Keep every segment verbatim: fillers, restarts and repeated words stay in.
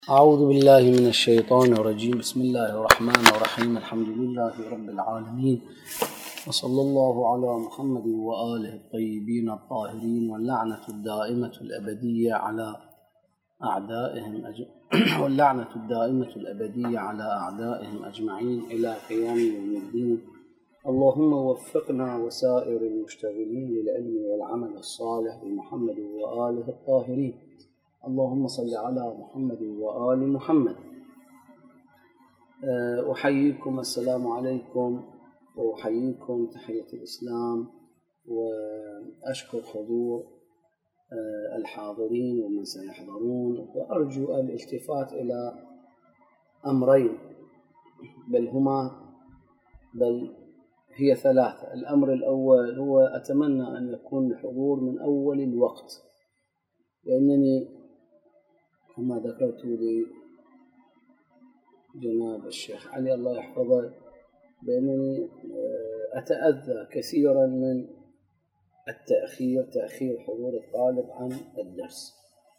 أعوذ بالله من الشيطان الرجيم. بسم الله الرحمن الرحيم. الحمد لله رب العالمين، وصلى الله على محمد وآله الطيبين الطاهرين، واللعنة الدائمة الأبدية على أعدائهم أج... واللعنة الدائمة الأبدية على أعدائهم أجمعين إلى قيام يوم الدين. اللهم وفقنا وسائر المشتغلين للعلم والعمل الصالح بمحمد وآله الطاهرين. اللهم صل على محمد وآل محمد. أحييكم، السلام عليكم، وأحييكم تحية الإسلام، وأشكر حضور الحاضرين ومن سيحضرون، وأرجو الالتفات إلى أمرين، بل هما بل هي ثلاثة. الأمر الأول هو أتمنى أن يكون الحضور من أول الوقت، لأنني كما ذكرت لجناب الشيخ علي الله يحفظه بأنني أتأذى كثيرا من التأخير تأخير حضور الطالب عن الدرس،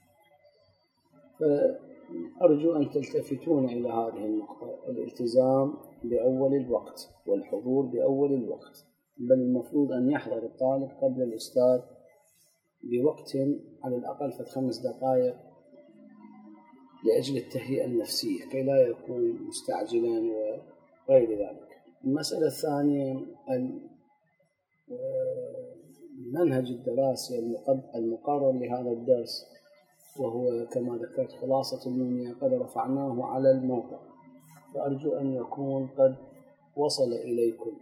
فأرجو أن تلتفتون إلى هذه النقطة، الالتزام بأول الوقت والحضور بأول الوقت، بل المفروض أن يحضر الطالب قبل الأستاذ بوقت على الأقل في خمس دقائق لأجل التهيئة النفسية كي لا يكون مستعجلا وغير ذلك. المسألة الثانية المنهج الدراسي المقرر لهذا الدرس، وهو كما ذكرت خلاصة المنية، قد رفعناه على الموقع، فأرجو أن يكون قد وصل إليكم،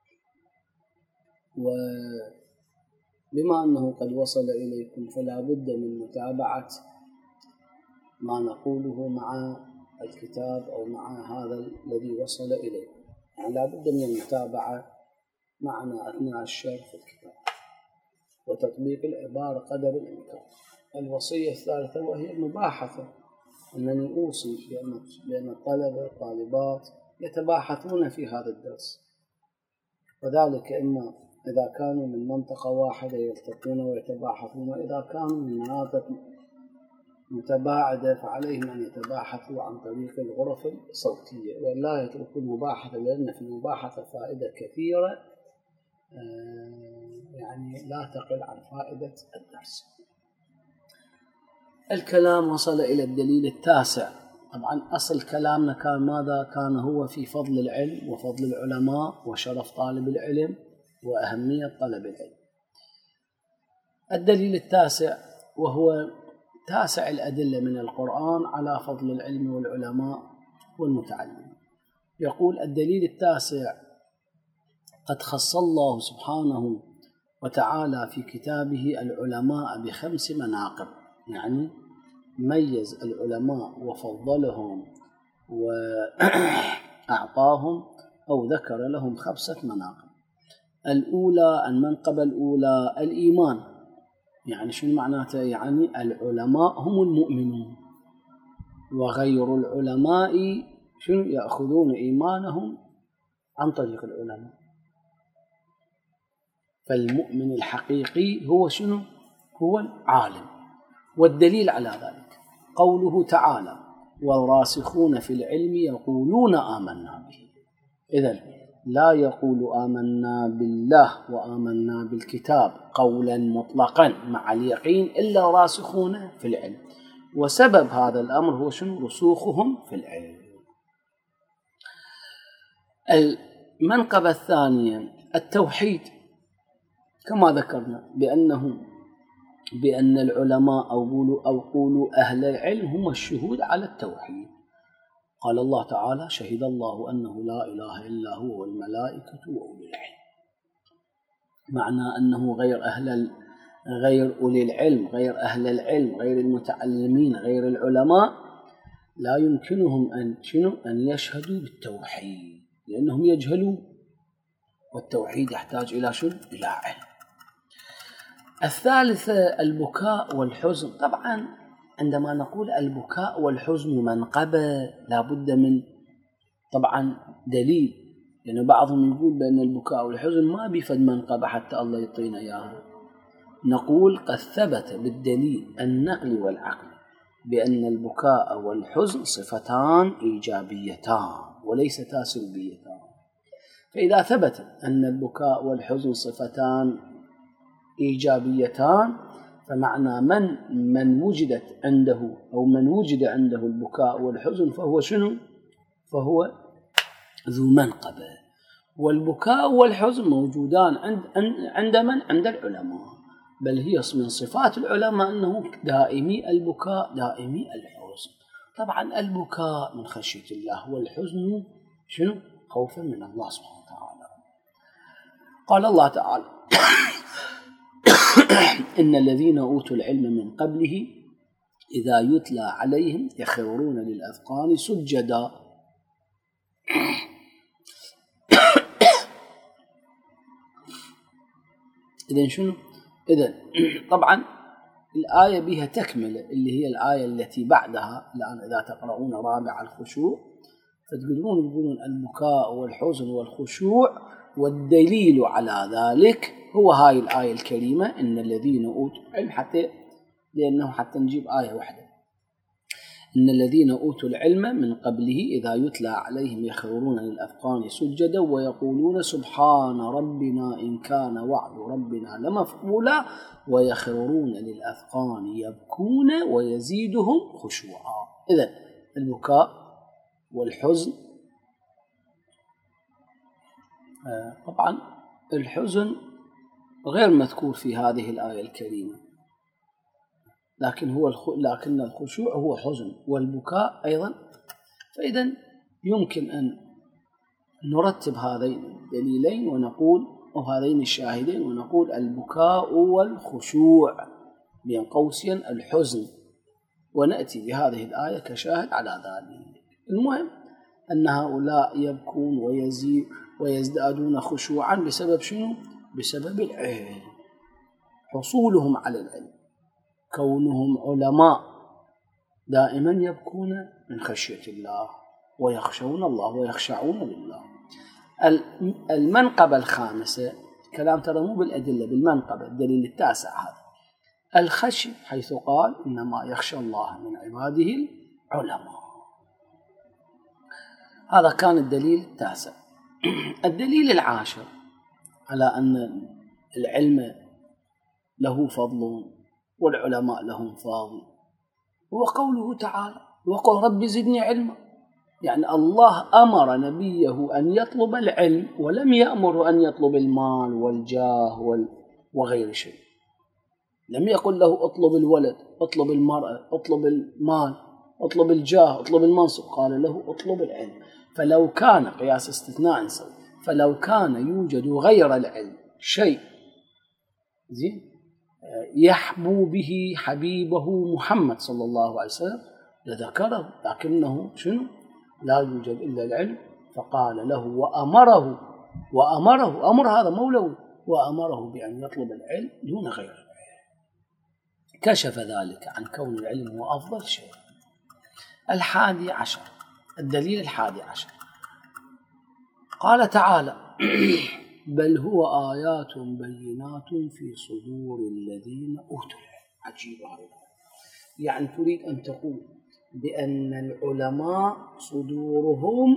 وبما أنه قد وصل إليكم فلا بد من متابعة ما نقوله مع الكتاب أو مع هذا الذي وصل إليه، يعني لا بد من المتابعة معنا أثناء الشرح في الكتاب وتطبيق العبارة قدر الإمكان. الوصية الثالثة وهي المباحثة، أنني أوصي بأن الطلبة والطالبات يتباحثون في هذا الدرس، وذلك إما إذا كانوا من منطقة واحدة يلتقون ويتباحثون، وإذا كانوا من مناطق متباعدة فعليهم أن يتباحثوا عن طريق الغرف الصوتية ولا يتركوا المباحثة، لأن في المباحثة فائدة كثيرة يعني لا تقل عن فائدة الدرس. الكلام وصل إلى الدليل التاسع. طبعا أصل كلامنا كان ماذا؟ كان هو في فضل العلم وفضل العلماء وشرف طالب العلم وأهمية طلب العلم. الدليل التاسع وهو تاسع الأدلة من القرآن على فضل العلم والعلماء والمتعلمين. يقول الدليل التاسع: قد خص الله سبحانه وتعالى في كتابه العلماء بخمس مناقب، يعني ميز العلماء وفضلهم وأعطاهم أو ذكر لهم خمسة مناقب. الأولى المنقبة الأولى الإيمان، يعني شنو معناته؟ يعني العلماء هم المؤمنون، وغير العلماء شنو يأخذون إيمانهم عن طريق العلماء، فالمؤمن الحقيقي هو شنو؟ هو العالم. والدليل على ذلك قوله تعالى: والراسخون في العلم يقولون آمنا به. إذن لا يقول آمنا بالله وآمنا بالكتاب قولا مطلقا مع اليقين إلا راسخون في العلم، وسبب هذا الأمر هو شنو؟ رسوخهم في العلم. المنقبة الثانية التوحيد، كما ذكرنا بأنه بأن العلماء أو قولوا أو قولوا أهل العلم هم الشهود على التوحيد. قال الله تعالى: شهد الله أنه لا إله إلا هو والملائكة وأولي العلم. معنى أنه غير أهل غير أولي العلم، غير أهل العلم، غير المتعلمين، غير العلماء لا يمكنهم أن شنو أن يشهدوا بالتوحيد، لأنهم يجهلون، والتوحيد يحتاج إلى شنو؟ إلى علم. الثالثة البكاء والحزن. طبعا عندما نقول البكاء والحزن منقبة لا بد من طبعا دليل، لأن يعني بعضهم يقول بأن البكاء والحزن ما بيفد منقبة حتى الله يعطينا إياها. نقول قد ثبت بالدليل النقل والعقل بأن البكاء والحزن صفتان إيجابيتان وليستا سلبيتان. فإذا ثبت أن البكاء والحزن صفتان إيجابيتان فمعنى من من وجدت عنده أو من وجد عنده البكاء والحزن فهو شنو؟ فهو ذو منقبة. والبكاء والحزن موجودان عند عند من؟ عند العلماء، بل هي من صفات العلماء أنه دائمي البكاء دائمي الحزن. طبعا البكاء من خشية الله والحزن شنو؟ خوفا من الله سبحانه وتعالى. قال الله تعالى إن الذين أوتوا العلم من قبله إذا يتلى عليهم يخرون للأذقان سجدا. إذن شنو؟ إذن طبعا الآية بها تكملة اللي هي الآية التي بعدها الآن إذا تقرؤون رابع الخشوع فتقولون يقولون البكاء والحزن والخشوع والدليل على ذلك هو هاي الآية الكريمة إن الذين أوتوا العلم، حتى لأنه حتى نجيب آية واحدة إن الذين أوتوا العلم من قبله إذا يتلى عليهم يخرون للأذقان سجدا ويقولون سبحان ربنا إن كان وعد ربنا لمفعولا ويخرون للأذقان يبكون ويزيدهم خشوعا. إذن البكاء والحزن آه طبعا الحزن غير مذكور في هذه الآية الكريمة، لكن هو الخ... لكن الخشوع هو حزن والبكاء أيضا. فإذا يمكن أن نرتب هذين الدليلين ونقول أو هذين الشاهدين ونقول البكاء والخشوع بين قوسين الحزن، ونأتي بهذه الآية كشاهد على ذلك. المهم أن هؤلاء يبكون ويزيد ويزدادون خشوعا بسبب شنو؟ بسبب العلم، حصولهم على العلم، كونهم علماء دائما يبكون من خشية الله ويخشون الله ويخشعون لله. المنقبة الخامسة كلام ترى مو بالأدلة، بالمنقبة الدليل التاسع هذا الخشي، حيث قال إنما يخشى الله من عباده العلماء. هذا كان الدليل التاسع. الدليل العاشر على أن العلم له فضل والعلماء لهم فضل هو قوله تعالى وقل رب زدني علما. يعني الله أمر نبيه أن يطلب العلم ولم يأمر أن يطلب المال والجاه وغير شيء. لم يقل له اطلب الولد، اطلب المرأة، اطلب المال، اطلب الجاه، اطلب المنصب، قال له اطلب العلم. فلو كان قياس استثناء نسوي، فلو كان يوجد غير العلم شيء زين يحبو به حبيبه محمد صلى الله عليه وسلم لذكره، لكنه شنو؟ لا يوجد إلا العلم، فقال له وأمره وأمره أمر هذا مولوي وأمره بأن يطلب العلم دون غير العلم. كشف ذلك عن كون العلم هو أفضل شيء. الحادي عشر الدليل الحادي عشر قال تعالى بل هو آيات بينات في صدور الذين أوتوا العلم. عجيب هذا، يعني تريد أن تقول بأن العلماء صدورهم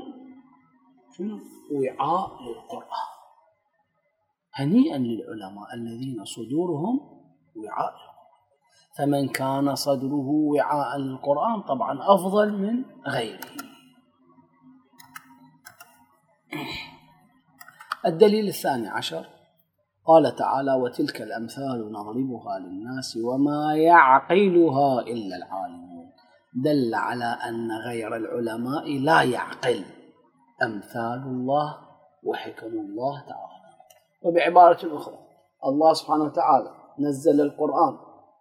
وعاء للقرآن. هنيئا للعلماء الذين صدورهم وعاء للقرآن، فمن كان صدره وعاء للقرآن طبعا أفضل من غيره. الدليل الثاني عشر قال تعالى وتلك الأمثال نضربها للناس وما يعقلها إلا العالمون. دل على أن غير العلماء لا يعقل أمثال الله وحكم الله تعالى. وبعبارة أخرى الله سبحانه وتعالى نزل القرآن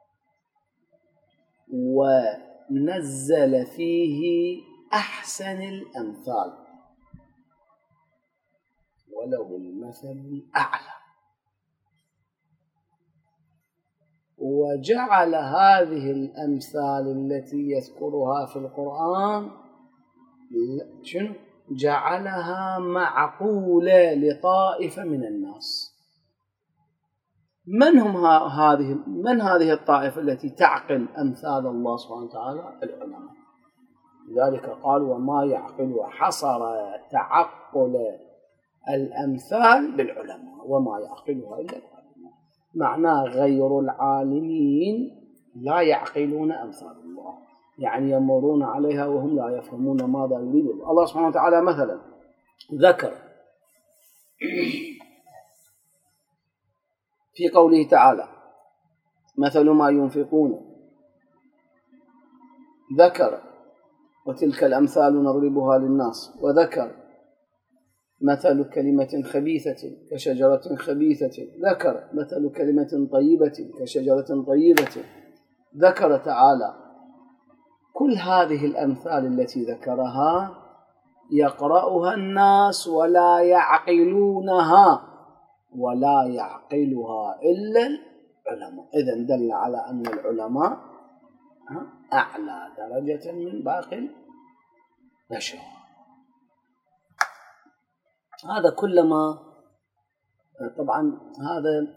ونزل فيه أحسن الأمثال وله المثل الأعلى، وجعل هذه الأمثال التي يذكرها في القرآن شنو؟ جعلها معقولة لطائفة من الناس. من هم هذه من هذه الطائفة التي تعقل أمثال الله سبحانه وتعالى؟ العلماء. لذلك قال وما يعقل، وحصر تعقل الأمثال بالعلماء، وما يعقلها إلا العلماء. معناه غير العالمين لا يعقلون أمثال الله، يعني يمرون عليها وهم لا يفهمون ماذا يريد الله سبحانه وتعالى. مثلا ذكر في قوله تعالى مثل ما ينفقون، ذكر وتلك الأمثال نضربها للناس، وذكر مثل كلمة خبيثة كشجرة خبيثة، ذكر مثل كلمة طيبة كشجرة طيبة، ذكر تعالى. كل هذه الأمثال التي ذكرها يقرأها الناس ولا يعقلونها، ولا يعقلها إلا العلماء. إذن دل على أن العلماء أعلى درجة من باقي البشر. هذا كلما طبعا هذا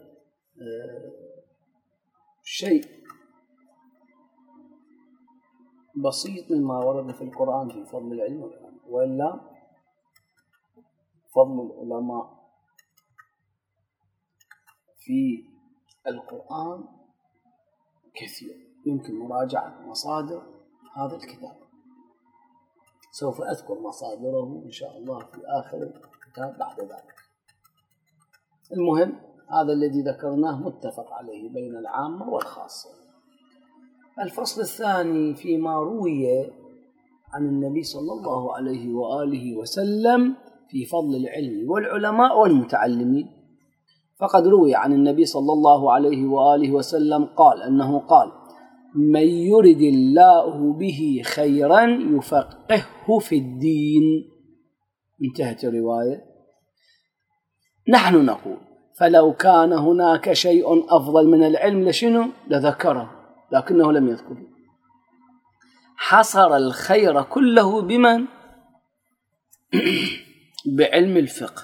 شيء بسيط مما ورد في القرآن في فضل العلم والعلماء، وإلا فضل العلماء في القرآن كثير، يمكن مراجعة مصادر هذا الكتاب. سوف أذكر مصادره إن شاء الله في آخر الكتاب بعد ذلك. المهم هذا الذي ذكرناه متفق عليه بين العامة والخاصة. الفصل الثاني فيما روي عن النبي صلى الله عليه وآله وسلم في فضل العلم والعلماء والمتعلمين. فقد روي عن النبي صلى الله عليه وآله وسلم قال أنه قال من يرد الله به خيرا يفقهه في الدين. انتهت الرواية. نحن نقول فلو كان هناك شيء أفضل من العلم لشنو لذكره، لكنه لم يذكره. حصر الخير كله بمن؟ بعلم الفقه.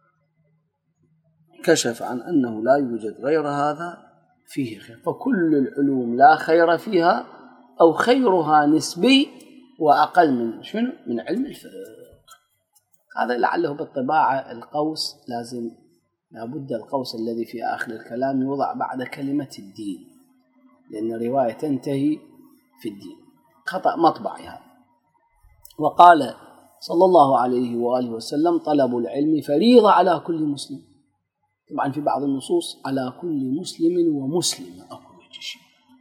كشف عن أنه لا يوجد غير هذا فيه خير، فكل العلوم لا خير فيها أو خيرها نسبي وأقل من شنو؟ من علم الفقه. هذا لعله بالطباعة القوس لازم لابد القوس الذي في آخر الكلام يوضع بعد كلمة الدين، لأن الرواية تنتهي في الدين. خطأ مطبعي هذا. وقال صلى الله عليه وآله وسلم طلب العلم فريضة على كل مسلم. طبعا في بعض النصوص على كل مسلم ومسلمة أو شيء.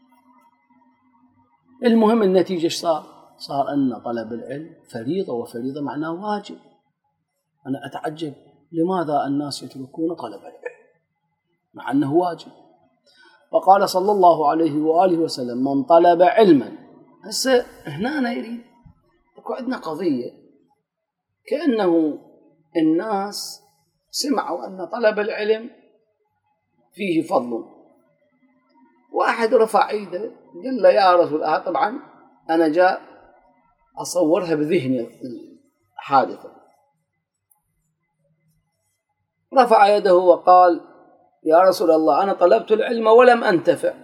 المهم النتيجة صار صار أن طلب العلم فريضة، وفريضة معناه واجب. أنا أتعجب لماذا الناس يتركون طلب العلم مع أنه واجب. وقال صلى الله عليه وآله وسلم من طلب علما. هسه هنا أنا يريد عندنا قضية كأنه الناس سمعوا أن طلب العلم فيه فضل. واحد رفع ايده قال له يا رسول الله، طبعا أنا جاء أصورها بذهني الحادثة، رفع يده وقال يا رسول الله أنا طلبت العلم ولم أنتفع.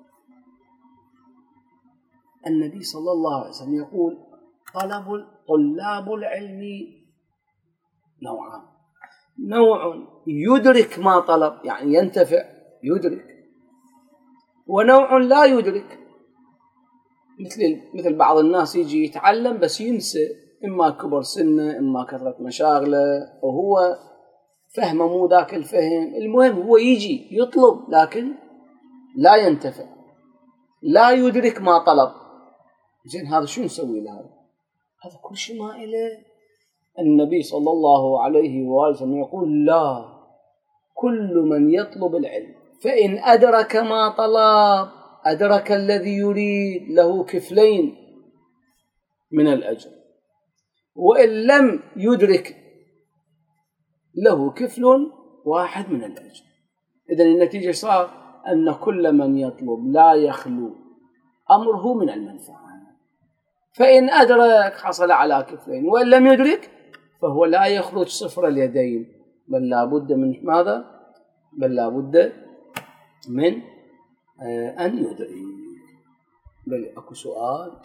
النبي صلى الله عليه وسلم يقول طلب طلاب العلم نوعان: نوع يدرك ما طلب يعني ينتفع يدرك، ونوع لا يدرك، مثل مثل بعض الناس يجي يتعلم بس ينسى، إما كبر سنه إما كثرة مشاغله وهو فهمه مو ذاك الفهم. المهم هو يجي يطلب لكن لا ينتفع، لا يدرك ما طلب. زين هذا شو نسوي له؟ هذا كل شيء ما إله. النبي صلى الله عليه وآله وسلم يقول لا، كل من يطلب العلم فإن أدرك ما طلب أدرك الذي يريد له كفلين من الأجر، وإن لم يدرك له كفل واحد من الأجر. إذن النتيجة صار أن كل من يطلب لا يخلو أمره من المنفعة. فإن أدرك حصل على كفلين، وإن لم يدرك فهو لا يخرج صفر اليدين، بل لا بد من ماذا؟ بل لا بد من أن يدري. بل أكو سؤال؟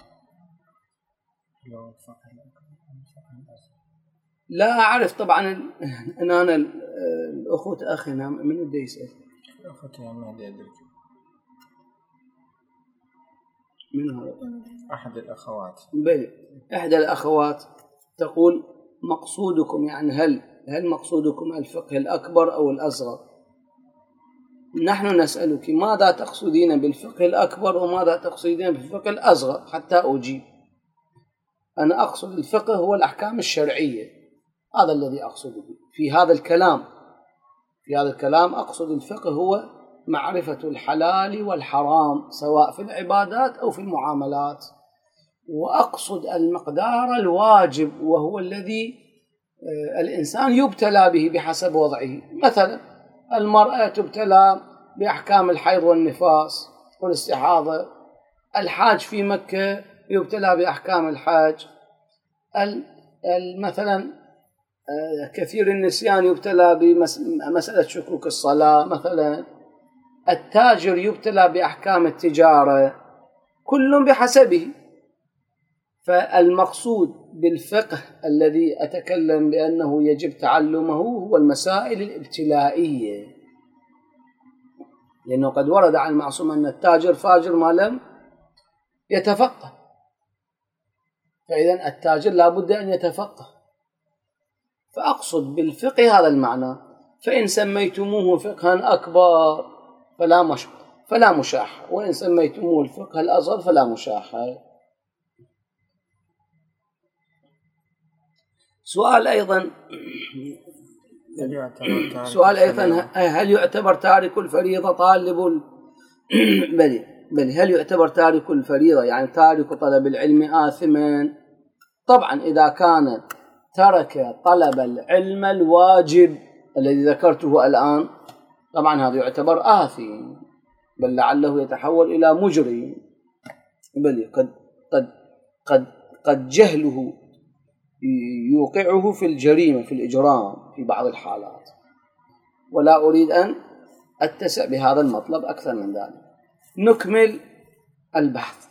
لا أعرف طبعا. أن أنا الأخوة أخينا من الذي يسأل؟ أخوتي ما أدري من هذا؟ أحد الأخوات. بل إحدى الأخوات تقول مقصودكم يعني هل هل مقصودكم الفقه الأكبر أو الأصغر؟ نحن نسألك ماذا تقصدين بالفقه الأكبر وماذا تقصدين بالفقه الأصغر حتى أجيب. أنا أقصد الفقه هو الأحكام الشرعية، هذا الذي أقصده في هذا الكلام. في هذا الكلام أقصد الفقه هو معرفة الحلال والحرام سواء في العبادات أو في المعاملات، وأقصد المقدار الواجب وهو الذي الإنسان يبتلى به بحسب وضعه. مثلا المرأة تبتلى بأحكام الحيض والنفاس والاستحاضة، الحاج في مكة يبتلى بأحكام الحاج، مثلا كثير النسيان يبتلى بمسألة شكوك الصلاة، مثلا التاجر يبتلى بأحكام التجارة، كل بحسبه. فالمقصود بالفقه الذي أتكلم بأنه يجب تعلمه هو المسائل الابتلائية، لأنه قد ورد عن المعصوم أن التاجر فاجر ما لم يتفقه، فإذا التاجر لا بد أن يتفقه. فأقصد بالفقه هذا المعنى. فإن سميتموه فقها أكبر فلا مش فلا مشاحة، وإن سميتموه الفقه الأصغر فلا مشاحة. سؤال أيضا سؤال أيضا هل يعتبر تارك الفريضة طالب ال... بل بل هل يعتبر تارك الفريضة يعني تارك طلب العلم آثما؟ طبعا إذا كان ترك طلب العلم الواجب الذي ذكرته الآن طبعا هذا يعتبر آثم، بل لعله يتحول إلى مجرم. بل قد قد قد قد جهله يوقعه في الجريمة في الإجرام في بعض الحالات، ولا أريد أن أتسع بهذا المطلب أكثر من ذلك. نكمل البحث.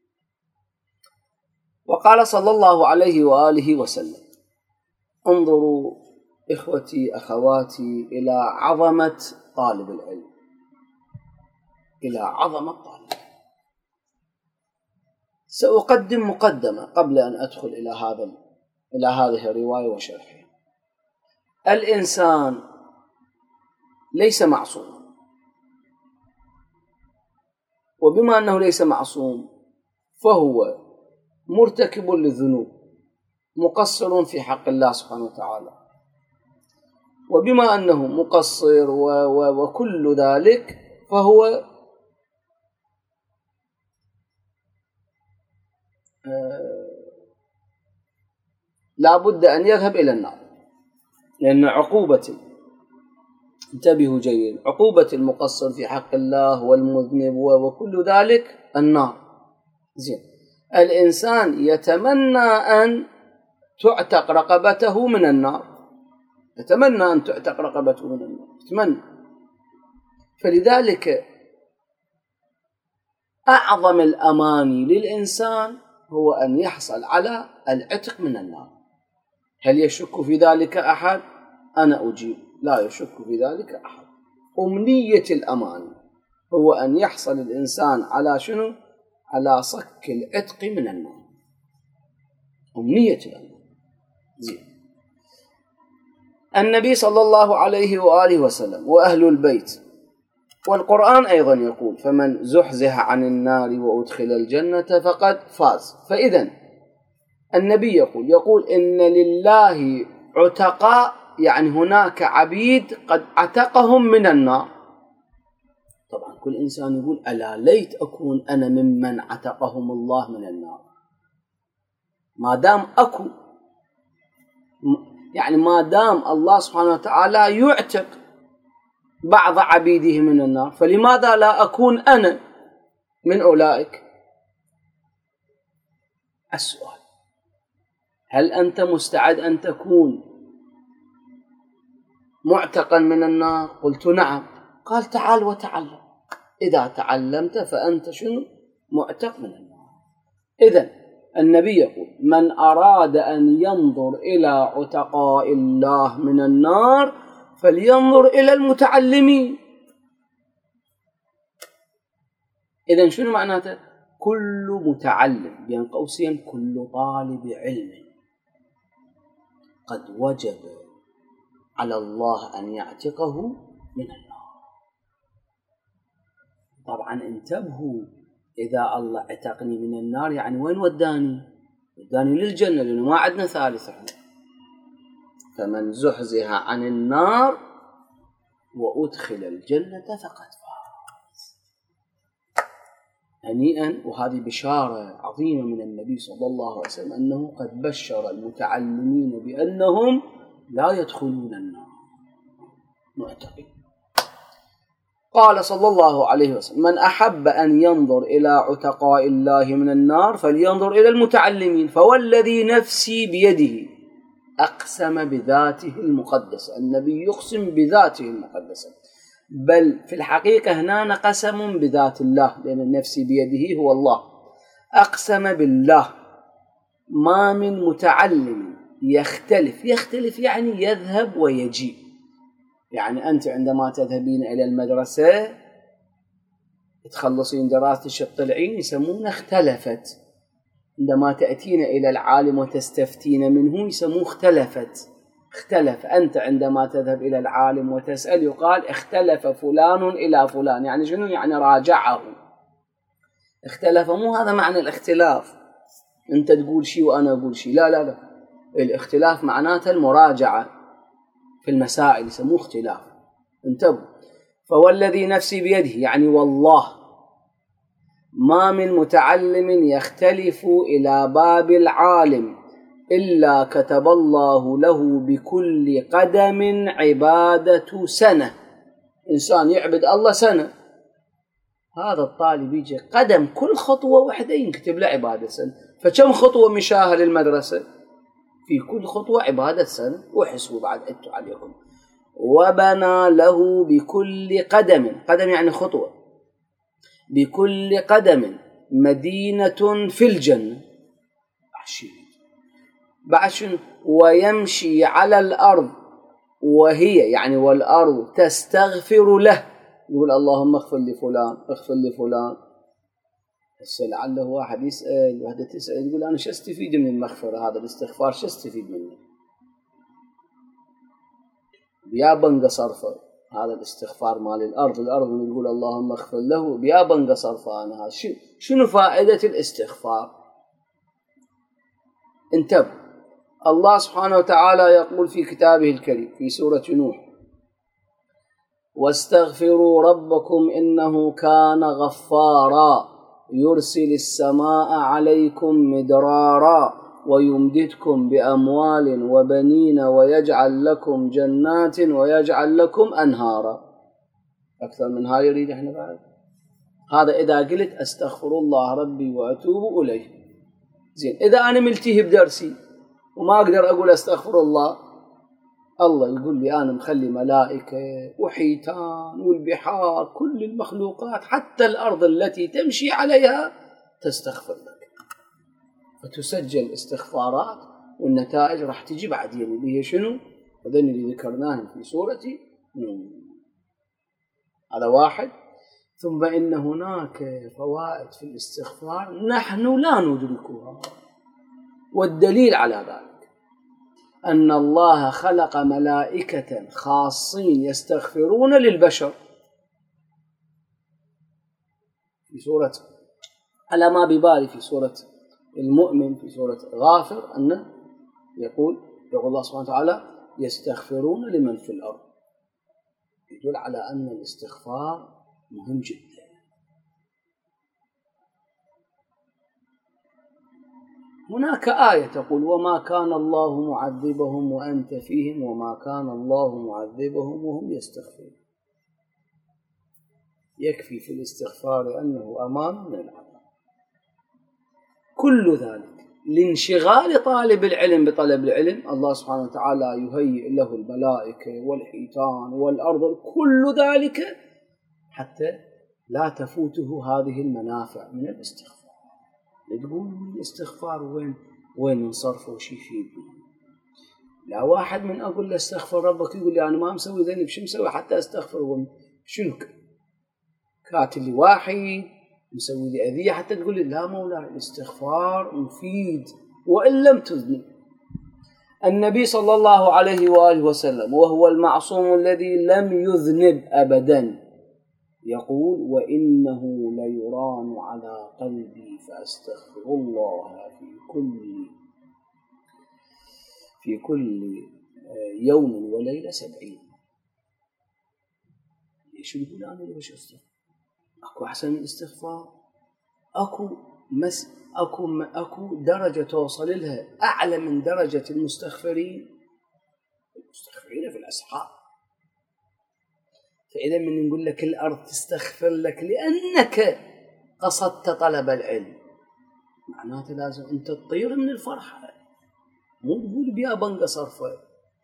وقال صلى الله عليه وآله وسلم: انظروا إخوتي أخواتي إلى عظمة طالب العلم، إلى عظمة طالب. سأقدم مقدمة قبل أن أدخل إلى هذا إلى هذه الرواية وشرحها. الإنسان ليس معصوما، وبما أنه ليس معصوم فهو مرتكب للذنوب، مقصر في حق الله سبحانه وتعالى. وبما أنه مقصر و و وكل ذلك فهو آه لا بد أن يذهب إلى النار، لأن عقوبة انتبهوا جيد عقوبة المقصر في حق الله والمذنب وكل ذلك النار. زين، الإنسان يتمنى أن تعتق رقبته من النار، يتمنى أن تعتق رقبته من النار، يتمنى. فلذلك أعظم الأماني للإنسان هو أن يحصل على العتق من النار. هل يشك في ذلك أحد؟ أنا أجيب: لا يشك في ذلك أحد. أمنية الأمان هو أن يحصل الإنسان على شنو؟ على صك العتق من النار. أمنية الأمان. زين. النبي صلى الله عليه وآله وسلم وأهل البيت والقرآن أيضا يقول: فمن زحزح عن النار وأدخل الجنة فقد فاز. فإذا النبي يقول يقول إن لله عتقاء، يعني هناك عبيد قد عتقهم من النار. طبعا كل إنسان يقول: ألا ليت أكون أنا ممن عتقهم الله من النار. ما دام أكو يعني ما دام الله سبحانه وتعالى يعتق بعض عبيده من النار، فلماذا لا أكون أنا من أولئك؟ السؤال: هل أنت مستعد أن تكون معتقا من النار؟ قلت: نعم. قال: تعال وتعلم. إذا تعلمت فأنت شنو؟ معتق من النار. إذن النبي يقول من أراد أن ينظر إلى عتقاء الله من النار فلينظر إلى المتعلمين. إذن شنو معناته؟ كل متعلم بين قوسين كل طالب علم قد وجب على الله أن يعتقه من النار. طبعا انتبهوا، إذا الله عتقني من النار يعني وين وداني؟ وداني للجنة، لأنه ما عندنا ثالث احنا. فمن زحزح عن النار وأدخل الجنة فقد فاز. هنيئا، وهذه بشارة عظيمة من النبي صلى الله عليه وسلم أنه قد بشر المتعلمين بأنهم لا يدخلون النار معتقين. قال صلى الله عليه وسلم من أحب أن ينظر إلى عتقاء الله من النار فلينظر إلى المتعلمين، فوالذي نفسي بيده، أقسم بذاته المقدسة. النبي يقسم بذاته المقدسة، بل في الحقيقة هنا قسم بذات الله، لأن النفس بيده هو الله. أقسم بالله ما من متعلم يختلف، يختلف يعني يذهب ويجي. يعني أنت عندما تذهبين إلى المدرسة تخلصين دراستك تطلعين يسمونه اختلفت. عندما تأتين إلى العالم وتستفتين منه يسموه اختلفت. اختلف. أنت عندما تذهب إلى العالم وتسأل يقال اختلف فلان إلى فلان. يعني شنو؟ يعني راجعه. اختلف مو هذا معنى الاختلاف أنت تقول شيء وأنا أقول شيء، لا لا لا. الاختلاف معناته المراجعة في المسائل، يسموه اختلاف. انتبهوا. فوالذي نفسي بيده يعني والله ما من متعلم يختلف إلى باب العالم إلا كتب الله له بكل قدم عبادة سنة. إنسان يعبد الله سنة، هذا الطالب يجي قدم كل خطوة واحدة ينكتب له عبادة سنة. فكم خطوة مشاها للمدرسة؟ في كل خطوة عبادة سنة. وحسبوا بعد أتوا عليكم. وبنى له بكل قدم، قدم يعني خطوة، بكل قدم مدينة في الجنة. بعد شنو؟ ويمشي على الأرض وهي يعني والأرض تستغفر له، يقول اللهم اغفر لفلان اغفر لفلان. هسه لعله واحد يسأل واحدة تسأل يقول أنا شو استفيد من المغفرة؟ هذا الاستغفار شو استفيد منه؟ بيا بنقى صرفه هذا الاستغفار مال الأرض، الأرض من يقول اللهم اغفر له بيا بنقى صرفه أنا هذا. شنو فائدة الاستغفار؟ انتبه. الله سبحانه وتعالى يقول في كتابه الكريم في سورة نوح واستغفروا ربكم إنه كان غفارا يرسل السماء عليكم مدرارا ويمددكم بأموال وبنين ويجعل لكم جنات ويجعل لكم أنهارا. أكثر من هاي يريد احنا بعد. هذا إذا قلت أستغفر الله ربي وأتوب إليه. زين، إذا أنا ملتهي بدرسي وما أقدر أقول أستغفر الله، الله يقول لي أنا مخلي ملائكة وحيتان والبحار كل المخلوقات حتى الأرض التي تمشي عليها تستغفر لك، فتسجل استغفارات والنتائج راح تجي بعدين اللي هي شنو؟ هذين اللي ذكرناهم في سورة نوح. هذا واحد. ثم إن هناك فوائد في الاستغفار نحن لا ندركها، والدليل على ذلك أن الله خلق ملائكة خاصين يستغفرون للبشر. في سورة على ما ببالي في سورة المؤمن في سورة غافر أنه يقول يقول الله سبحانه وتعالى يستغفرون لمن في الأرض، يدل على أن الاستغفار مهم جدا. هناك آية تقول وما كان الله معذبهم وأنت فيهم وما كان الله معذبهم وهم يستغفرون. يكفي في الاستغفار أنه أمان من العذاب. كل ذلك لانشغال طالب العلم بطلب العلم، الله سبحانه وتعالى يهيئ له الملائكة والحيتان والأرض، كل ذلك حتى لا تفوته هذه المنافع من الاستغفار. تقول الاستغفار وين وين نصرفه وش يفيدني؟ لا واحد من أقول له استغفر ربك يقول لي أنا ما مسوي ذنب، شو مسوي حتى استغفر؟ شنو كاتل لي واحد مسوي لي أذية حتى تقول لي لا مولاي الاستغفار مفيد وإن لم تذنب. النبي صلى الله عليه وآله وسلم وهو المعصوم الذي لم يذنب أبدا يقول وإنه ليران على قلبي فأستغفر الله في كل في كل يوم وليلة سبعين. ليش يقول أنا ليش أستغفر؟ أكو أحسن من الاستغفار؟ أكو مس أكو أكو درجة توصل لها أعلى من درجة المستغفرين؟ المستغفرين في الأسحار. فإذا من نقول لك الأرض تستغفر لك لأنك قصدت طلب العلم، معناته لازم أنت تطير من الفرحة، مو تقول بيا بنقى صرفه.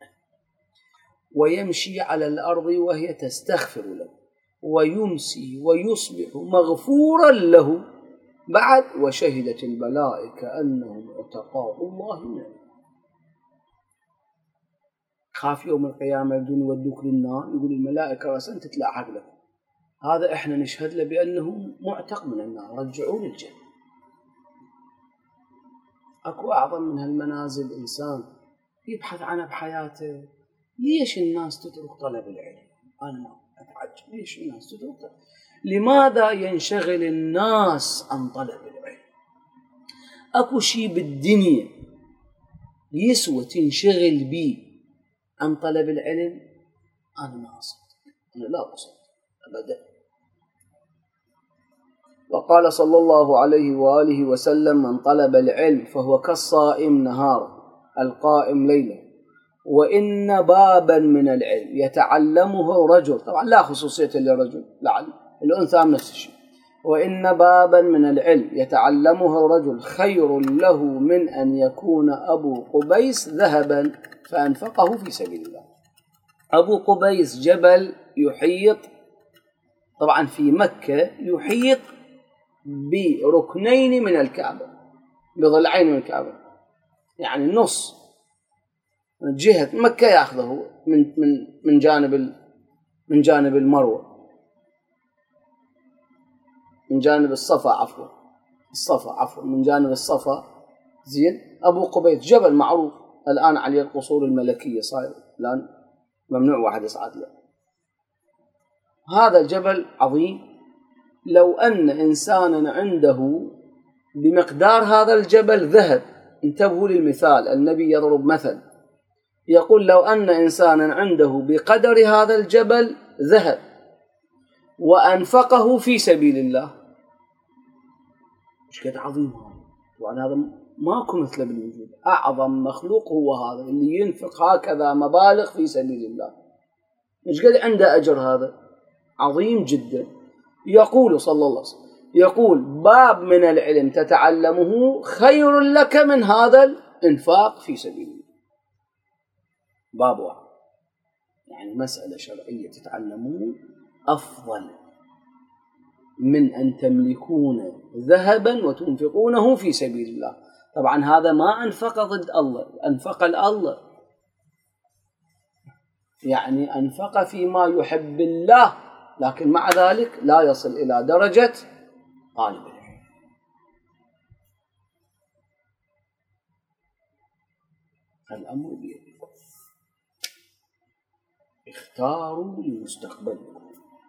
ويمشي على الأرض وهي تستغفر له ويمسي ويصبح مغفورا له بعد وشهدت الملائكة أنهم عتقاء الله منه. خاف يوم القيامة بدون يودوك للنار يقول الملائكة رأسا تتلاحق لك، هذا إحنا نشهد له بأنه معتق من النار رجعوه للجنة. أكو أعظم من هالمنازل إنسان يبحث عنها بحياته. ليش الناس تترك طلب العلم؟ أنا ما أتعجب ليش الناس تترك طلب. لماذا ينشغل الناس عن طلب العلم؟ أكو شيء بالدنيا يسوى تنشغل به عن طلب العلم؟ أنا ما أصدق، أنا لا أصدق أبدا. وقال صلى الله عليه وآله وسلم من طلب العلم فهو كالصائم نهارا القائم ليلا. وإن بابا من العلم يتعلمه رجل، طبعا لا خصوصية للرجل، لعل الأنثى نفس الشيء. وإن بابا من العلم يتعلمه رجل خير له من أن يكون أبو قبيس ذهبا فأنفقه في سبيل الله. أبو قبيس جبل يحيط طبعا في مكة، يحيط بركنين من الكعبة، بضلعين من الكعبة، يعني نص من جهة مكة يأخذه من من من جانب من جانب المروة، من جانب الصفا عفوا الصفا عفوا من جانب الصفا. زين. أبو قبيس جبل معروف الآن عليه القصور الملكية، صاير الآن ممنوع واحد يصعد له. هذا الجبل عظيم، لو أن إنسانا عنده بمقدار هذا الجبل ذهب، انتبهوا للمثال، النبي يضرب مثل يقول لو أن إنسانا عنده بقدر هذا الجبل ذهب وأنفقه في سبيل الله، مش كده عظيم هذا. طبعا هذا ماكو مثله بالوجود، أعظم مخلوق هو هذا اللي ينفق هكذا مبالغ في سبيل الله، مش قد عنده أجر، هذا عظيم جدا. يقول صلى الله عليه وسلم يقول باب من العلم تتعلمه خير لك من هذا الإنفاق في سبيل الله. باب واحد، يعني مسألة شرعية تتعلمون أفضل من أن تملكون ذهبا وتنفقونه في سبيل الله. طبعا هذا ما أنفق ضد الله، أنفق الله، يعني أنفق فيما يحب الله، لكن مع ذلك لا يصل إلى درجة طالب العلم. الأمر بيدكم، اختاروا لمستقبلكم.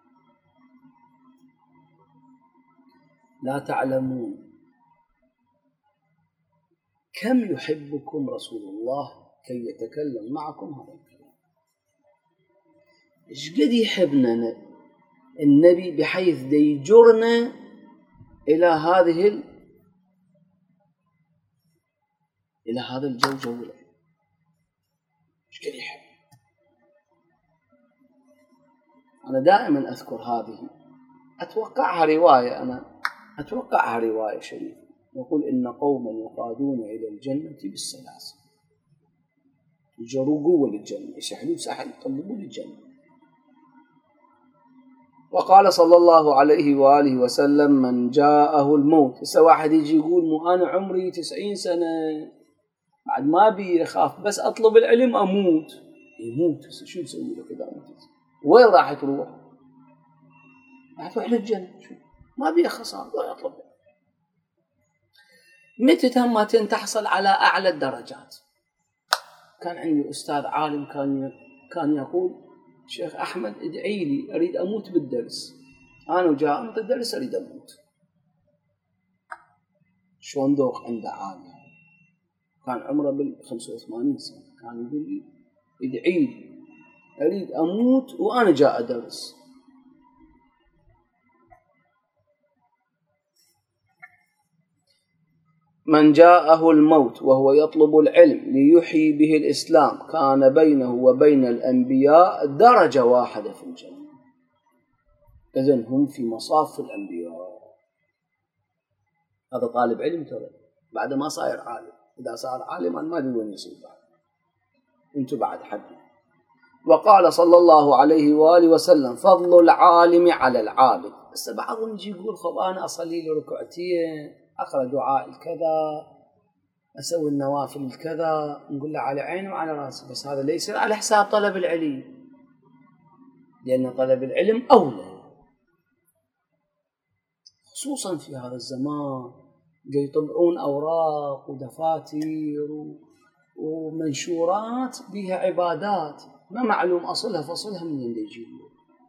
لا تعلمون كم يحبكم رسول الله كي يتكلم معكم هذا الكلام. إيش قد يحبنا النبي بحيث ديجرنا إلى هذه ال... إلى هذا الجو جو العلم. إيش قد يحب. أنا دائما أذكر هذه، أتوقعها رواية، أنا أتوقعها رواية شريفة، يقول إن قوما يقادون إلى الجنة بالسلاسل، يجروا قوة للجنة، يسحلوا سحل يطلبوا للجنة. وقال صلى الله عليه وآله وسلم من جاءه الموت. هسه واحد يجي يقول مو أنا عمري تسعين سنة بعد ما بي أخاف بس أطلب العلم أموت. يموت هسه شو نسوي له كذا؟ وين راح تروح؟ راح تروح للجنة. شو ما بي خسارة ولا أطلب. متى تم تحصل على أعلى الدرجات؟ كان عندي أستاذ عالم كان كان يقول شيخ أحمد ادعي لي أريد أموت بالدرس. أنا وجاء أنت الدرس أريد أموت. شلون ذوق عنده عالي. كان عمره بالخمسة وثمانين سنة. كان يقول لي ادعي لي أريد أموت وأنا جاء أدرس. من جاءه الموت وهو يطلب العلم ليحيي به الإسلام كان بينه وبين الأنبياء درجة واحدة في الجنة. إذن هم في مصاف الأنبياء. هذا طالب علم ترى بعد ما صاير عالم. إذا صار عالما ما أدري وين يصير بعد. أنتم بعد حد. وقال صلى الله عليه وآله وسلم فضل العالم على العابد. بس بعضهم يجي يقول خب أنا أصلي لي ركعتين أقرأ دعاء الكذا أسوي النوافل الكذا نقول له على عيني وعلى راسي. بس هذا ليس على حساب طلب العلم لأن طلب العلم أولى خصوصا في هذا الزمان. جاي يطبعون أوراق ودفاتر ومنشورات بها عبادات ما معلوم أصلها فصلها من اللي يجيبوا.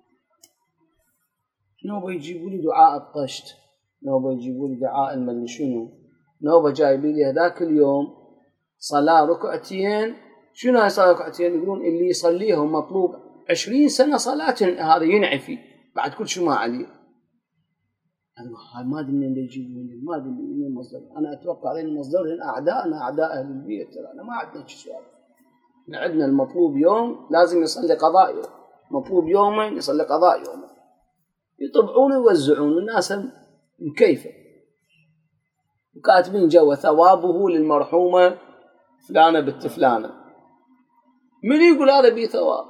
نوبة يجيبوا لي دعاء الطشت، نوبة يجيبوا لي دعاء المدري شنو، نوبة جايبين لي هذاك اليوم صلاة ركعتين. شنو هاي صلاة ركعتين؟ يقولون اللي يصليهم مطلوب عشرين سنة صلاة هذا ينعفي بعد كل شو ما عليه. أنا ما أدري من اللي يجيبون لي، ما أدري من المصدر. أنا أتوقع أن المصدر هن أعداءنا أعداء أهل البيت. ترى أنا ما عندنا شيء سؤال. عندنا المطلوب يوم لازم يصلي قضاء يوم، مطلوب يومين يصلي قضاء يوم. يطبعون ويوزعون الناس مكيفة وكاتبين جوا ثوابه للمرحومة فلانة بنت فلانة. من يقول هذا بيه ثواب؟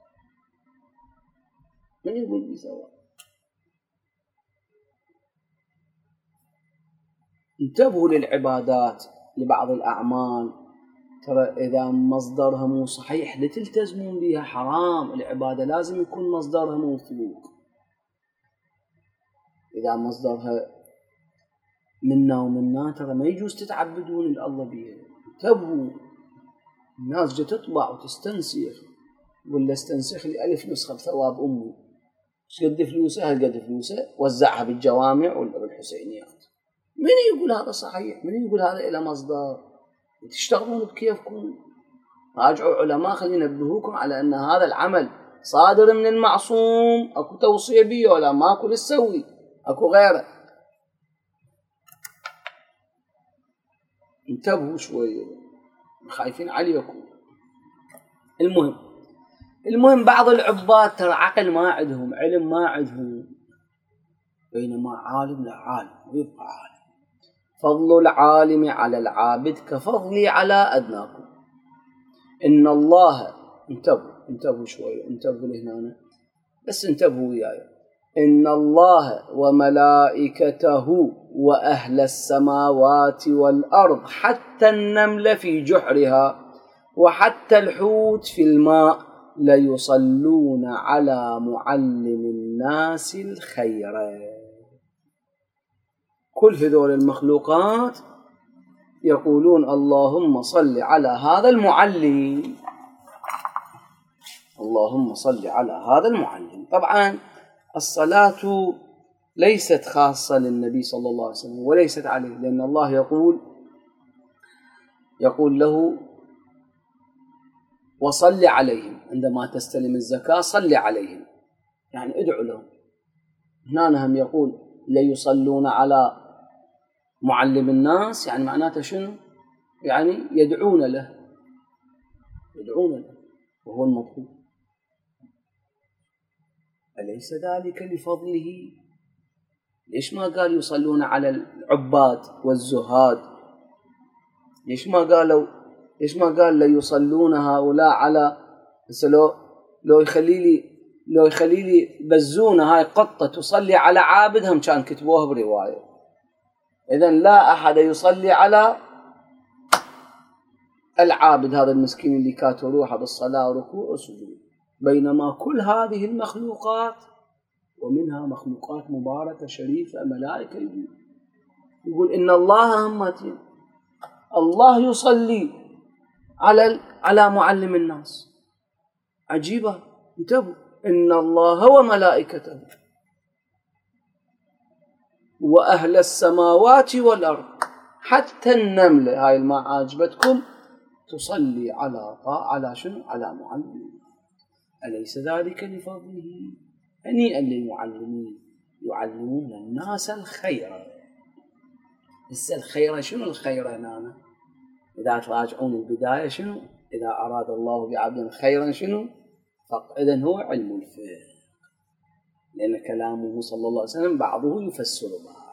من يقول بيه ثواب؟ انتبهوا للعبادات لبعض الأعمال ترى إذا مصدرها مو صحيح لا تلتزمون بها. حرام. العبادة لازم يكون مصدرها موثوق. إذا مصدرها منا ومنا ترى ما يجوز تتعبدون لله بها. انتبهوا. الناس جا تطبع وتستنسخ ولا استنسخ لي ألف نسخة بثواب أمي. ايش قد فلوسها؟ هل قد فلوسها وزعها بالجوامع ولا بالحسينيات. من يقول هذا صحيح؟ من يقول هذا إلى مصدر؟ تشتغلون بكيفكم. راجعوا علماء خلينا ننبهوكم على أن هذا العمل صادر من المعصوم. أكو توصية بيه ولا ماكو للسوي أكو غيره. انتبهوا شوية خايفين عليكم. المهم المهم بعض العباد ترى عقل ما عندهم، علم ما عندهم، بينما عالم لا عالم ويبقى عالم. فضل العالم على العابد كفضلي على أدناكم. إن الله انتبهوا انتبهوا شوية انتبهوا لهنا بس انتبهوا وياي. إن الله وملائكته وأهل السماوات والأرض حتى النمل في جحرها وحتى الحوت في الماء ليصلون على معلم الناس الخير. كل هذول المخلوقات يقولون اللهم صل على هذا المعلم، اللهم صل على هذا المعلم. طبعا الصلاة ليست خاصة للنبي صلى الله عليه وسلم وليست عليه، لأن الله يقول يقول له وصل عليهم عندما تستلم الزكاة صل عليهم يعني ادعو لهم. هنا هم يقول ليصلون على معلم الناس يعني معناته شنو؟ يعني يدعون له يدعون له وهو المطلوب. أليس ذلك لفضله؟ ليش ما قال يصلون على العباد والزهاد؟ ليش ما قالوا ليش ما قال لا يصلون هؤلاء على لو لو يخلي لي لو يخلي لي بزونة هاي قطة تصلي على عابد هم كان كتبوها برواية. إذن لا أحد يصلي على العابد هذا المسكين اللي كاتوا روحه بالصلاة وركوع وسجود، بينما كل هذه المخلوقات ومنها مخلوقات مباركة شريفة ملائكة يقول إن الله همتين، الله يصلي على على معلم الناس. عجيبة، انتبهوا، إن الله وملائكته وأهل السماوات والأرض حتى النملة هاي ما عاجبتكم تصلي على على شنو؟ على معلم. أليس ذلك لفضله؟ هنيئا للمعلمين يعلمون الناس الخير. بس الخير شنو الخير هنا؟ إذا تراجعون البداية شنو؟ إذا أراد الله بعبد خيرا شنو؟ إذن هو علم الفقه، لأن كلامه صلى الله عليه وسلم بعضه يفسر بعض.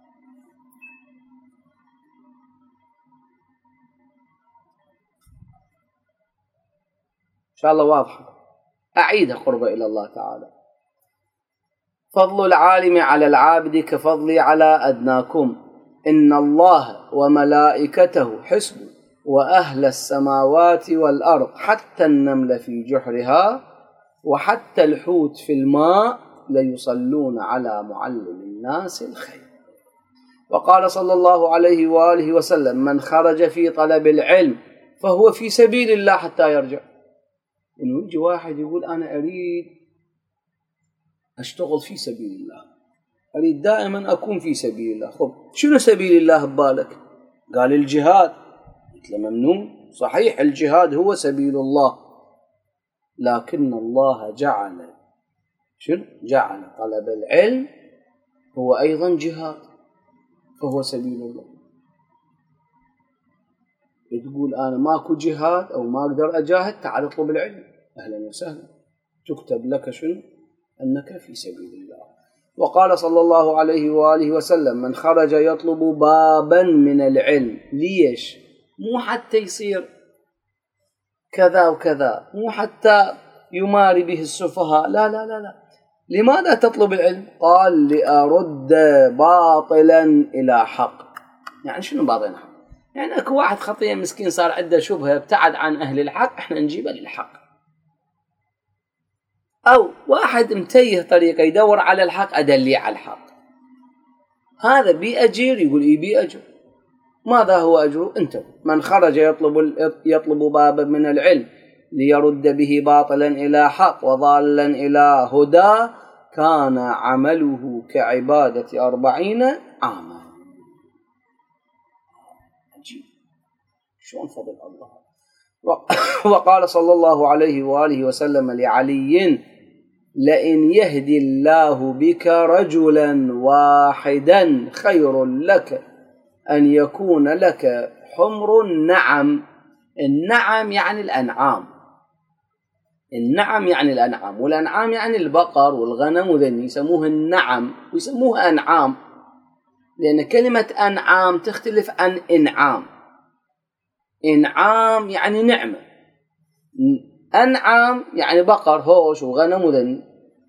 إن شاء الله واضحة. أعيدها قربة إلى الله تعالى. فضل العالم على العابد كفضلي على أدناكم، إن الله وملائكته حسب وأهل السماوات والأرض حتى النمل في جحرها وحتى الحوت في الماء ليصلون على معلم الناس الخير. وقال صلى الله عليه وآله وسلم من خرج في طلب العلم فهو في سبيل الله حتى يرجع. إنه يجي واحد يقول أنا أريد أشتغل في سبيل الله، أريد دائما أكون في سبيل الله. خب شنو سبيل الله ببالك؟ قال الجهاد. قلت له ممنوع، صحيح الجهاد هو سبيل الله، لكن الله جعل شنو؟ جعل طلب العلم هو أيضا جهاد، فهو سبيل الله. تقول أنا ماكو جهاد أو ما أقدر أجاهد، تعال اطلب العلم، أهلا وسهلا، تكتب لك شنو؟ أنك في سبيل الله. وقال صلى الله عليه وآله وسلم من خرج يطلب بابا من العلم، ليش؟ مو حتى يصير كذا وكذا، مو حتى يماري به السفهاء، لا لا لا لا. لماذا تطلب العلم؟ قال لأرد باطلا إلى حق. يعني شنو باطلا حق؟ يعني اكو واحد خطية مسكين صار عنده شبهة ابتعد عن أهل الحق، احنا نجيبه للحق. أو واحد متيه طريقة يدور على الحق، أدلي على الحق. هذا بأجير، يقول إيه بأجر. ماذا هو أجره؟ انت من خرج يطلب يطلب بابا من العلم ليرد به باطلا إلى حق وضالا إلى هدى كان عمله كعبادة أربعين عاما. عجيب شلون فضل الله. وقال صلى الله عليه وآله وسلم لعلي لئن يهدي الله بك رجلا واحدا خير لك أن يكون لك حمر النعم. النعم يعني الأنعام، النعم يعني الأنعام، والأنعام يعني البقر والغنم وذني، يسموه النعم ويسموه أنعام، لأن كلمة أنعام تختلف عن إنعام. إنعام يعني نعمة، أنعام يعني بقر هوش وغنم وذني.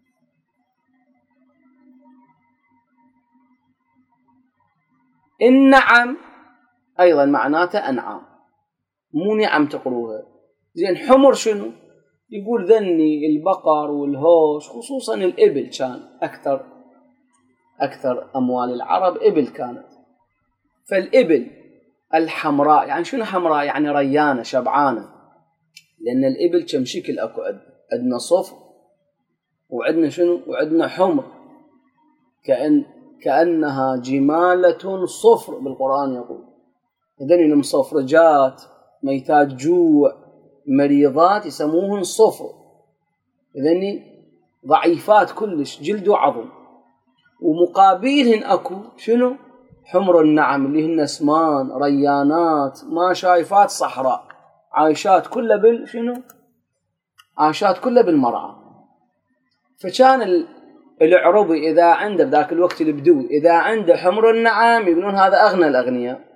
النعم أيضا معناته أنعام، مو نعم تقروها. زين حمر شنو؟ يقول ذني البقر والهوش، خصوصا الإبل، كان أكثر أكثر أموال العرب إبل كانت. فالإبل الحمراء يعني شنو حمراء؟ يعني ريانة شبعانة، لأن الإبل كم شكل أكو، عندنا صفر وعندنا شنو؟ وعندنا حمر، كأن كأنها جمالة صفر بالقرآن يقول. إذن مصفرجات ميتات جوع مريضات يسموهن صفر، إذن ضعيفات كلش جلد وعظم. ومقابلهن أكو شنو؟ حمر النعم اللي هن اسمان ريانات ما شايفات صحراء، عايشات كلها بال شنو؟ عايشات كلها بالمرعى. فكان العربي إذا عنده بذاك الوقت البدوي إذا عنده حمر النعام يقولون هذا أغنى الأغنياء.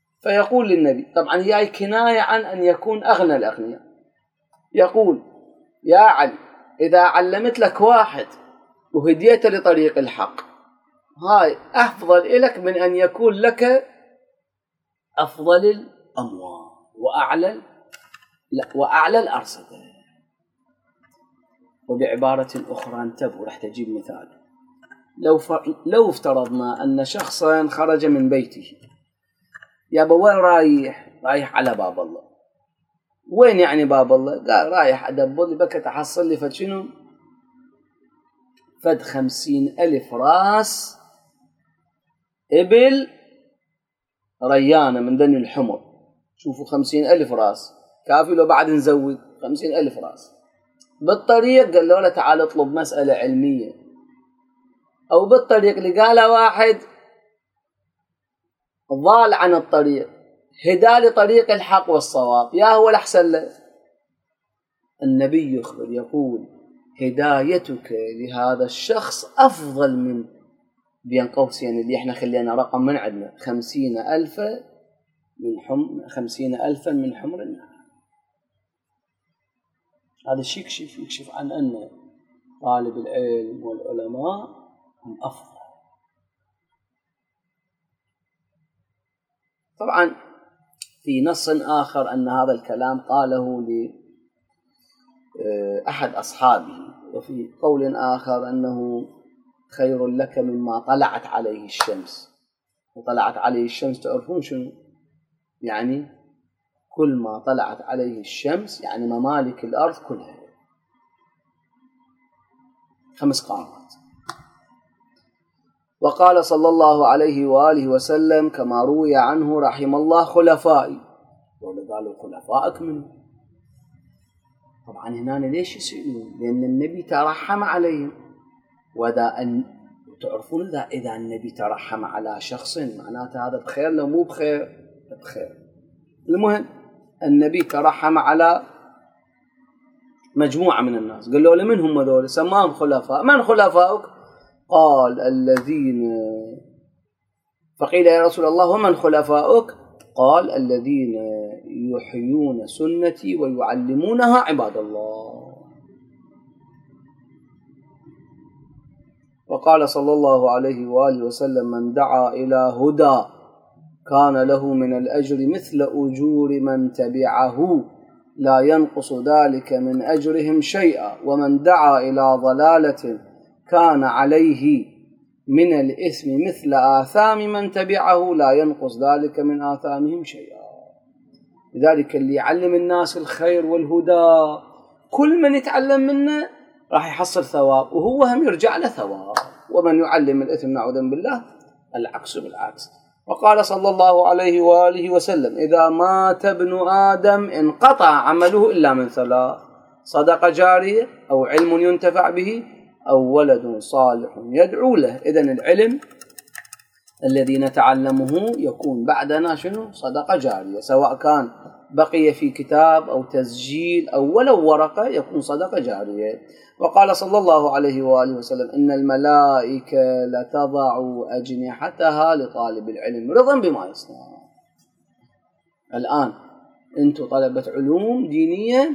فيقول للنبي، طبعا هي كناية عن أن يكون أغنى الأغنياء، يقول يا علي إذا علمت لك واحد وهديته لطريق الحق هاي أفضل لك من أن يكون لك أفضل الأموال وأعلى لا وأعلى الأرصدة. وبعبارة أخرى انتبهوا راح تجيب مثال. لو ف... لو افترضنا أن شخصا خرج من بيته يا ابا وين رايح؟ رايح على باب الله. وين يعني باب الله؟ قال رايح أدبر لي بك تحصل لي فد شنو؟ فد خمسين ألف راس إبل ريانة من دني الحمر. شوفوا خمسين ألف راس كافي لو بعد نزود خمسين ألف راس. بالطريق قال له تعال اطلب مسألة علمية، أو بالطريق اللي قالها واحد ضال عن الطريق هدا لطريق الحق والصواب، يا هو الأحسن له. النبي يخبر يقول هدايتك لهذا الشخص أفضل من بين قوسين اللي احنا خلينا رقم من عندنا خمسين ألف من حم خمسين ألفا من حمر النعم. هذا الشيء يكشف يكشف عن أن طالب العلم والعلماء هم أفضل. طبعا في نص آخر أن هذا الكلام قاله لأحد أصحابه، وفي قول آخر أنه خير لك مما طلعت عليه الشمس. وطلعت عليه الشمس تعرفون شنو يعني؟ كل ما طلعت عليه الشمس يعني ممالك الأرض كلها خمس قامات. وقال صلى الله عليه وآله وسلم كما روي عنه رحم الله خلفائي. قالوا خلفائك منه؟ طبعا هنا ليش يسألون؟ لأن النبي ترحم عليهم. وإذا أن تعرفون إذا إذا النبي ترحم على شخص معناته هذا بخير لو مو بخير بخير. المهم النبي ترحم على مجموعة من الناس. قال له لمن هم ذول؟ سماهم خلفاء. من خلفاؤك؟ قال الذين. فقيل يا رسول الله ومن خلفاؤك؟ قال الذين يحيون سنتي ويعلمونها عباد الله. وقال صلى الله عليه وآله وسلم من دعا إلى هدى كان له من الأجر مثل أجور من تبعه لا ينقص ذلك من أجرهم شيئا، ومن دعا إلى ضلالة كان عليه من الإثم مثل آثام من تبعه لا ينقص ذلك من آثامهم شيئا. لذلك اللي يعلم الناس الخير والهدى كل من يتعلم منه راح يحصل ثواب، وهو هم يرجع له ثواب. ومن يعلم الإثم نعوذ بالله العكس بالعكس. وقال صلى الله عليه وآله وسلم إذا مات ابن آدم انقطع عمله إلا من ثلاث: صدقة جارية أو علم ينتفع به أو ولد صالح يدعو له. إذن العلم الذي نتعلمه يكون بعدنا شنو؟ صدقة جارية، سواء كان بقي في كتاب أو تسجيل أو ولو ورقة يكون صدقة جارية. وقال صلى الله عليه وآله وسلم إن الملائكة لتضع أجنحتها لطالب العلم رضا بما يصنع. الآن أنتم طلبة علوم دينية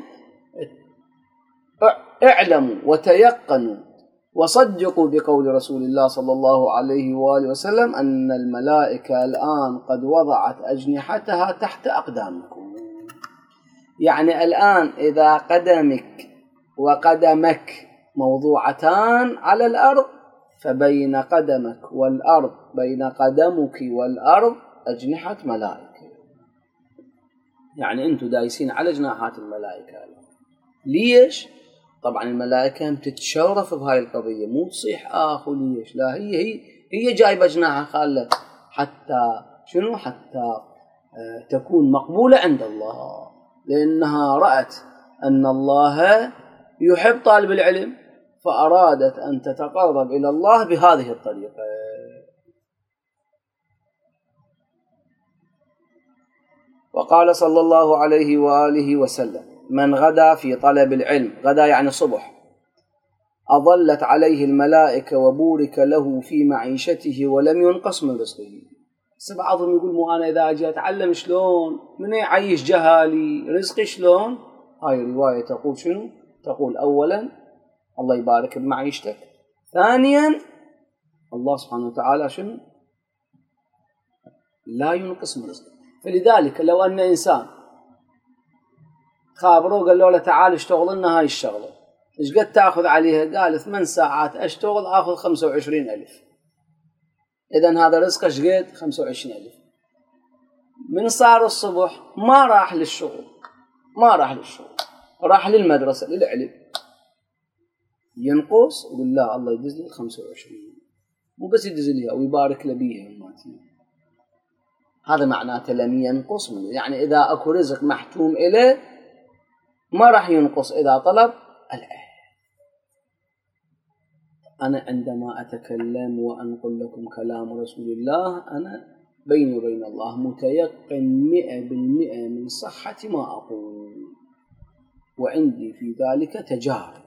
اعلموا وتيقنوا وصدقوا بقول رسول الله صلى الله عليه وآله وسلم أن الملائكة الآن قد وضعت أجنحتها تحت أقدامكم. يعني الآن إذا قدمك وقدمك موضوعتان على الأرض فبين قدمك والأرض بين قدمك والأرض أجنحة ملائكة. يعني أنتم دايسين على جناحات الملائكة. ليش؟ طبعا الملائكة تتشرف بهاي القضية، مو تصيح آخ ليش، لا هي هي هي جايبة جناحها خالة حتى شنو؟ حتى تكون مقبولة عند الله، لأنها رأت أن الله يحب طالب العلم فأرادت أن تتقرب إلى الله بهذه الطريقة. وقال صلى الله عليه وآله وسلم من غدا في طلب العلم، غدا يعني صبح، أظلت عليه الملائكة وبورك له في معيشته ولم ينقص من رزقه. بعضهم يقول مو أنا إذا أجي أتعلم شلون من يعيش جهالي رزقي شلون؟ هاي الرواية تقول شنو؟ تقول أولا الله يبارك بمعيشتك، ثانيا الله سبحانه وتعالى شنو لا ينقص من رزقك. فلذلك لو أن إنسان خابره قال له تعال اشتغل لنا هاي الشغلة، ايش قد تأخذ عليها؟ قال ثمان ساعات أشتغل أخذ خمسة وعشرين ألف. إذن هذا رزقه ايش قد؟ خمسة وعشرين ألف. من صار الصبح ما راح للشغل، ما راح للشغل، راح للمدرسة للعلم، ينقص؟ يقول لا الله يدز لي خمسة وعشرين، مو بس يدز لي ويبارك له بيها. هذا معناته لم ينقص منه، يعني إذا أكو رزق محتوم إليه ما راح ينقص إذا طلب الأهل. أنا عندما أتكلم وأنقل لكم كلام رسول الله أنا بيني وبين الله متيقن مئة بالمئة من صحة ما أقول، وعندي في ذلك تجارب.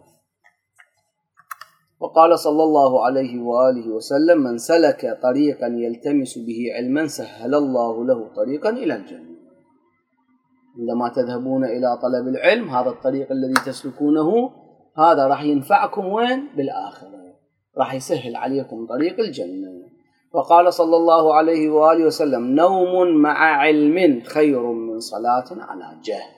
وقال صلى الله عليه وآله وسلم: من سلك طريقا يلتمس به علما سهل الله له طريقا إلى الجنة. عندما تذهبون إلى طلب العلم هذا الطريق الذي تسلكونه هذا راح ينفعكم وين؟ بالآخرة، راح يسهل عليكم طريق الجنة. وقال صلى الله عليه وآله وسلم: نوم مع علم خير من صلاة على جهل.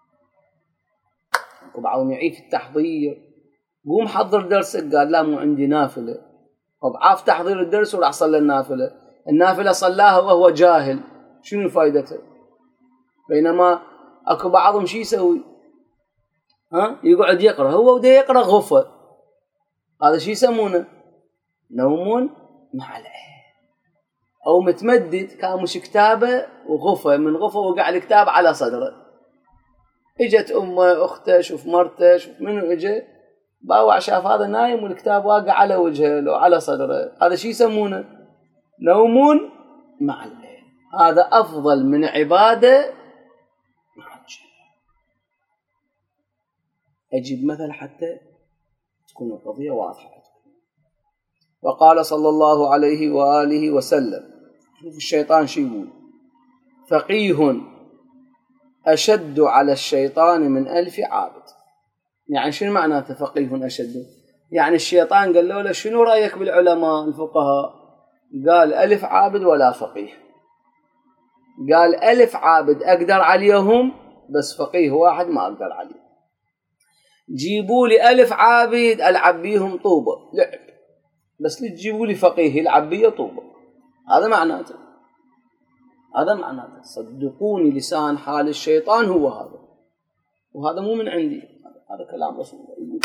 وبعضهم يعيد في التحضير، قوم حضر درسك، قال لا مو عندي نافلة. وضعاف تحضير الدرس وراح صلى النافلة، النافلة صلاها وهو جاهل، شنو فائدته؟ بينما اكو بعضهم شي يسوي؟ ها يقعد يقرأ، هو وده يقرأ غفة، هذا شي يسمونه؟ نوم مع العلم. او متمدد كامش كتابه وغفة، من غفة وقع الكتاب على صدره، اجت امه اخته شوف مرته شوف منو اجى باوع شاف هذا نايم والكتاب واقع على وجهه لو على صدره، هذا شي يسمونه؟ نوم مع العلم. هذا افضل من عباده مع الجهل. اجيب مثل حتى تكون القضيه واضحه. وقال صلى الله عليه واله وسلم: شوف الشيطان شو يقول: فقيه اشد على الشيطان من الف عابد. يعني شنو معناته فقيه أشد؟ يعني الشيطان قال له شنو رأيك بالعلماء الفقهاء؟ قال ألف عابد ولا فقيه. قال ألف عابد أقدر عليهم بس فقيه واحد ما أقدر عليه. جيبوا لي ألف عابد ألعب بيهم طوبة لعب، بس تجيبوا لي فقيه يلعب بيه طوبة. هذا معناته، هذا معناته صدقوني لسان حال الشيطان هو هذا، وهذا مو من عندي، هذا كلام رسول الله يقول.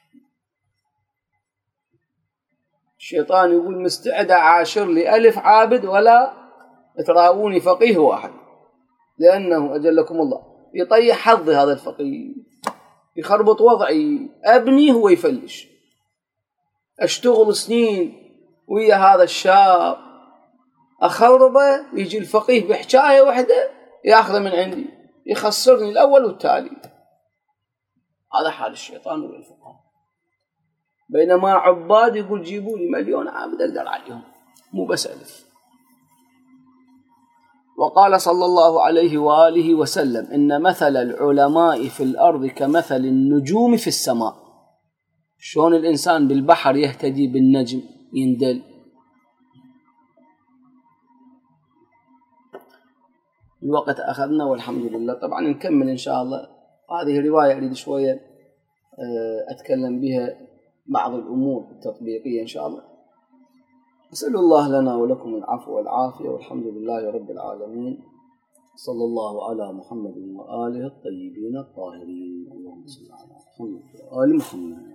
الشيطان يقول مستعد أعاشر لي ألف عابد ولا تراوني فقيه واحد، لأنه أجلكم الله يطيح حظي هذا الفقيه، يخربط وضعي، أبني هو يفلش، أشتغل سنين ويا هذا الشاب أخربه، يجي الفقيه بحكاية واحدة يأخذ من عندي، يخسرني الأول والتالي. هذا حال الشيطان والفقهاء. بينما عباد يقول جيبوا لي مليون عابد أقدر عليهم، مو بس ألف. وقال صلى الله عليه وآله وسلم: إن مثل العلماء في الأرض كمثل النجوم في السماء. شلون الإنسان بالبحر يهتدي بالنجم يندل. الوقت أخذنا والحمد لله. طبعا نكمل إن شاء الله. هذه رواية أريد شوية أتكلم بها بعض الأمور التطبيقية إن شاء الله. أسأل الله لنا ولكم العفو والعافية، والحمد لله رب العالمين. صلى الله على محمد وآله الطيبين الطاهرين. اللهم صل على محمد وآل محمد.